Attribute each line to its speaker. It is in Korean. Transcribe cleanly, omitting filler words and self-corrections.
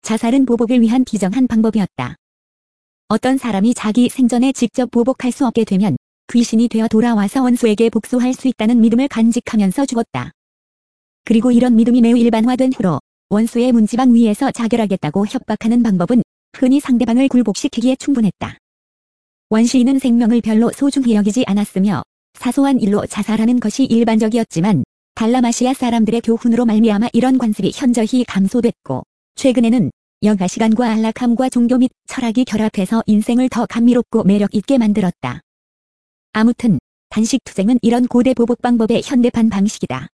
Speaker 1: 자살은 보복을 위한 비정한 방법이었다. 어떤 사람이 자기 생전에 직접 보복할 수 없게 되면 귀신이 되어 돌아와서 원수에게 복수할 수 있다는 믿음을 간직하면서 죽었다. 그리고 이런 믿음이 매우 일반화된 후로 원수의 문지방 위에서 자결하겠다고 협박하는 방법은 흔히 상대방을 굴복시키기에 충분했다. 원시인은 생명을 별로 소중히 여기지 않았으며 사소한 일로 자살하는 것이 일반적이었지만 달라마시아 사람들의 교훈으로 말미암아 이런 관습이 현저히 감소됐고 최근에는 여가시간과 안락함과 종교 및 철학이 결합해서 인생을 더 감미롭고 매력있게 만들었다. 아무튼 단식투쟁은 이런 고대 보복 방법의 현대판 방식이다.